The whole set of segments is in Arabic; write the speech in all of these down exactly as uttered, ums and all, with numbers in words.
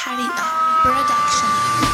حريقة برودكشن.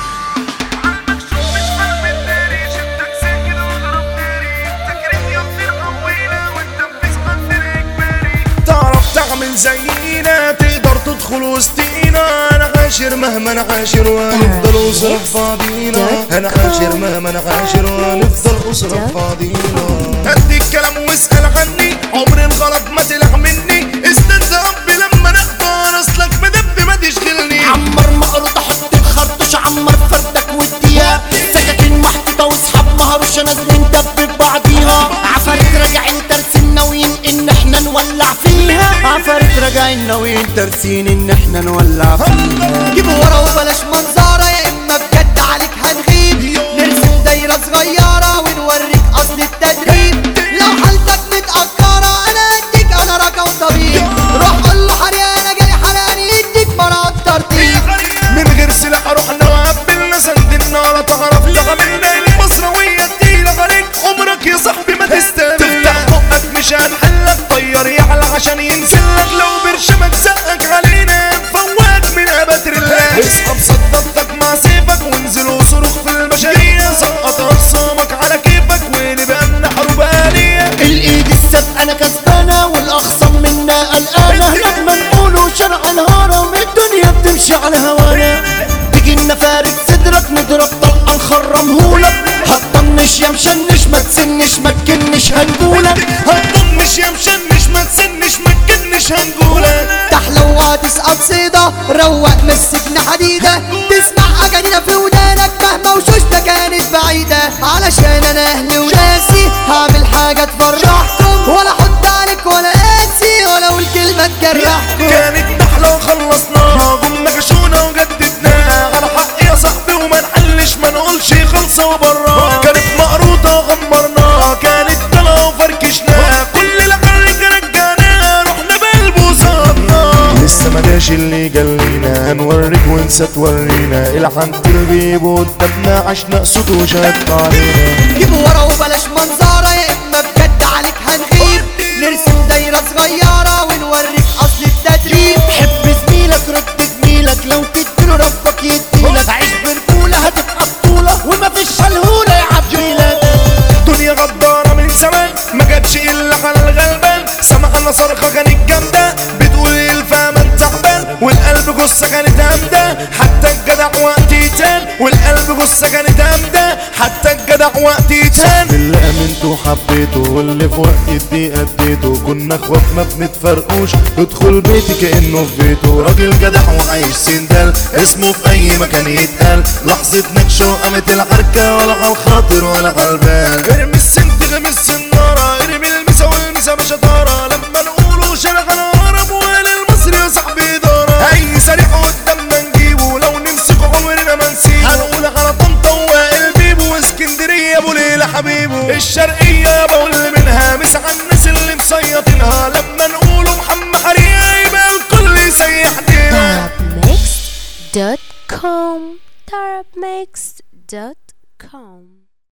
تعرف تعمل زينا تقدر تدخل وسطينا. انا عاشر مهما انا عاشر وهنفضل اسرة فاضينا. انا عاشر مهما انا عاشر وهنفضل اسرة فاضينا. هدي الكلام واسأل عني، عمر الغلط ما تلع مني. استنى ربي لما نختار، اصلك مدب ما تشغلني. عمر مقروطة حط الخرطوش، عمر فردك والدياب. سكاكين محطوطة واصحاب مهروشة نازلين دب بعضيها. عفاريت راجعين ترسين ناويين ان احنا نولع فيها. عفاريت راجعين ناويين ترسين ان احنا نولع فيها. جيبوا ورا وبلاش منظرة، يا اما بجد عليك هتغيب. نرسم دايرة صغيرة ونوريك اصل التدريب. لو حالتك متأخرة انا اديك انا رقم طبيب. روح قول له حريانة جالي حراني يديك مرة ترتيب. من غير سلاح رحنا وقبلنا سندنا ولا تعرف تعملنا. المصروية التقيلة غريب عمرك يا صاحبي ما تستاهل. تفتح بقك مش هنحلك، طير يعلى عشان ينزلك. لو برشمك زقك علينا نفوقك من اباتر الله. اسحب صدقتك مع سيفك وانزل وصرخ في المشاريع. سقط اخصامك على كيفك ونبقى من حروب آلية. الايد السابقة انا كسبانة والاخصم منا قلقانة. لما نقولوا شرع الهرم الدنيا بتمشي على هوانا. تيجي لنا فارد صدرك نضرب طلقة نخرمهولك. هتطنش يا مشنش ما تسنش ما تكنش هنقولك. هتطنش يا مشنش ما تسنش ما تكنش هنقولك. تحلو وهتسقط صيدة روق مسكنا حديدة. تسمع اغانينا في ودانك مهما وشوشتك كانت بعيدة. علشان انا اهلي وناسي هعمل حاجة تفرحكم. ولا احط عليك ولا قاسي ولو الكلمة تجرحكم. كانت نحلة وخلصناها، قمنا غشونا وجددناها. على حق يا صاحبي وما نحلش ما نقولش خلصة وبراها. كانت مقروطة وغمرناها، كانت طلعة وفركشناها. كل العرق رجعناها رحنا بقلب وصدنا. لسه ما جاش اللي جالينا، هنوريك وانسى تورينا. العنتر بيبو قدامنا عشنا صوت وشهد علينا. جيبوا ورا وبلاش منظرة، يا اما بجد عليك هنغيب. نرسم دايرة صغيرة ونوريك اصل التدريب. حب زميلك رد زميلك، لو تديله ربك يديلك. عيش برجولة هتبقى بطولة ومفيش هالهولة يا عبديلك. دنيا غدارة من زمان ما جاتش الا على الغلبان. سمعنا صرخة كانت جامدة بتقول الفهمان تعبان. والقلب جثة كانت هامدة حتى الجدع وقت يتهان. والقلب جثة كانت هامدة حتى الجدع وقت يتهان. اللي امنته وحبيته واللي في وقت دي اديته. كنا اخوات ما بنتفرقوش، يدخل بيتي كانه في بيته. راجل جدع وعايش سندال اسمه في اي مكان يتقال. لحظة نكشة وقامت العركة ولا على الخاطر ولا على البال. ارمي السنت غمي السنارة، ارمي المسا والمسا مش شطارة. لما نقولوا شرع الهرم وقال المصري يا صاحبي دارة. اي سريع قدامنا نجيبه، لو نمسكه عمرنا ما نسيبه. هنقول على طنطا ووائل بيبو واسكندرية ابو ليلى حبيبه. الشرقية بقول منها مس على الناس اللي مسيطينها. لما نقولوا محمد حريقة يبقى الكل يسيح دينا. tarabmixed دوت كوم tarabmixed دوت كوم